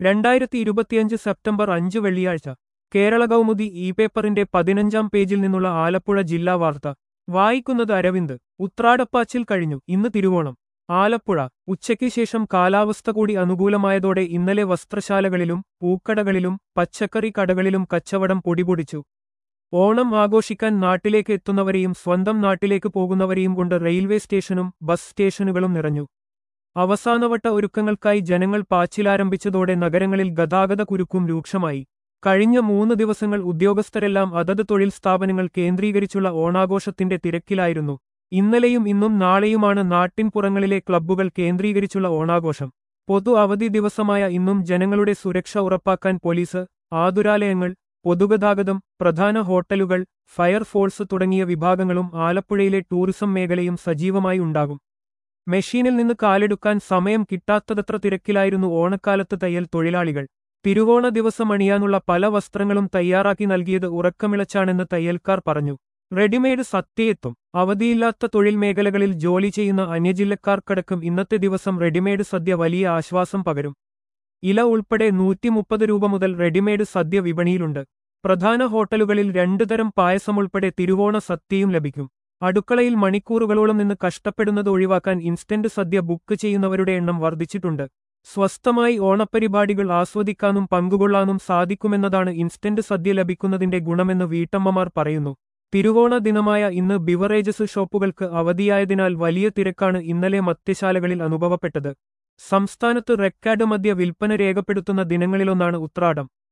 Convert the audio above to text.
2025 September 5 വെള്ളിയാഴ്ച Kerala Kaumudi E പേപ്പറിന്റെ 15-ാം പേജിൽ നിന്നുള്ള ആലപ്പുഴ ജില്ലാ വാർത്ത വായിക്കുന്നത് അരവിന്ദ്. ഉത്രാടപ്പാച്ചിൽ കഴിഞ്ഞു, ഇന്ന് തിരുവോണം. ആലപ്പുഴ ഉച്ചയ്ക്ക് ശേഷം കാലാവസ്ഥ കൂടി അനുകൂലമായതോടെ ഇന്നലെ വസ്ത്രശാലകളിലും പൂക്കടകളിലും പച്ചക്കറി കടകളിലും കച്ചവടം പൊടിപൊടിച്ചു. ഓണം ആഘോഷിക്കാൻ നാട്ടിലേക്ക് എത്തുന്നവരെയും സ്വന്തം നാട്ടിലേക്ക് പോകുന്നവരെയും കൊണ്ട് റെയിൽവേ സ്റ്റേഷനും ബസ് സ്റ്റേഷനുകളും നിറഞ്ഞു. അവസാനവട്ട ഒരുക്കങ്ങൾക്കായി ജനങ്ങൾ പാച്ചിലാരംഭിച്ചതോടെ നഗരങ്ങളിൽ ഗതാഗത കുരുക്കും രൂക്ഷമായി. കഴിഞ്ഞ 3 ദിവസങ്ങൾ ഉദ്യോഗസ്ഥരെല്ലാം അതത് തൊഴിൽ സ്ഥാപനങ്ങൾ കേന്ദ്രീകരിച്ചുള്ള ഓണാഘോഷത്തിന്റെ തിരക്കിലായിരുന്നു. ഇന്നലെയും ഇന്നും നാളെയുമാണ് നാട്ടിൻപുറങ്ങളിലെ ക്ലബ്ബുകൾ കേന്ദ്രീകരിച്ചുള്ള ഓണാഘോഷം. പൊതു അവധി ദിവസമായ ഇന്നും ജനങ്ങളുടെ സുരക്ഷ ഉറപ്പാക്കാൻ പോലീസ്, ആതുരാലയങ്ങൾ, പൊതുഗതാഗതം, പ്രധാന ഹോട്ടലുകൾ, ഫയർഫോഴ്സ് തുടങ്ങിയ വിഭാഗങ്ങളും ആലപ്പുഴയിലെ ടൂറിസം മേഖലയും സജീവമായി ഉണ്ടാകും. മെഷീനിൽ നിന്ന് കാലെടുക്കാൻ സമയം കിട്ടാത്തതത്ര തിരക്കിലായിരുന്നു ഓണക്കാലത്ത് തയ്യൽ തൊഴിലാളികൾ. തിരുവോണ ദിവസം അണിയാനുള്ള പല വസ്ത്രങ്ങളും തയ്യാറാക്കി നൽകിയത് ഉറക്കമിളച്ചാണെന്ന് തയ്യൽക്കാർ പറഞ്ഞു. റെഡിമെയ്ഡ് സദ്യയെത്തും. അവധിയില്ലാത്ത തൊഴിൽ മേഖലകളിൽ ജോലി ചെയ്യുന്ന അന്യജില്ലക്കാർക്കടക്കം ഇന്നത്തെ ദിവസം റെഡിമെയ്ഡ് സദ്യ വലിയ ആശ്വാസം പകരും. ഇല ഉൾപ്പെടെ 130 രൂപ മുതൽ റെഡിമെയ്ഡ് സദ്യ വിപണിയിലുണ്ട്. പ്രധാന ഹോട്ടലുകളിൽ 2 തരം പായസമുൾപ്പെടെ തിരുവോണ സദ്യയും ലഭിക്കും. അടുക്കളയിൽ മണിക്കൂറുകളോളം നിന്ന് കഷ്ടപ്പെടുന്നത് ഒഴിവാക്കാൻ ഇൻസ്റ്റന്റ് സദ്യ ബുക്ക് ചെയ്യുന്നവരുടെ എണ്ണം വർദ്ധിച്ചിട്ടുണ്ട്. സ്വസ്ഥമായി ഓണപ്പരിപാടികൾ ആസ്വദിക്കാനും പങ്കുകൊള്ളാനും സാധിക്കുമെന്നതാണ് ഇൻസ്റ്റന്റ് സദ്യ ലഭിക്കുന്നതിന്റെ ഗുണമെന്ന് വീട്ടമ്മമാർ പറയുന്നു. തിരുവോണ ദിനമായ ഇന്ന് ബിവറേജസ് ഷോപ്പുകൾക്ക് അവധിയായതിനാൽ വലിയ തിരക്കാണ് ഇന്നലെ മദ്യശാലകളിൽ അനുഭവപ്പെട്ടത്. സംസ്ഥാനത്ത് റെക്കോർഡ് മദ്യ വിൽപ്പന രേഖപ്പെടുത്തുന്ന ദിനങ്ങളിലൊന്നാണ് ഉത്രാടം.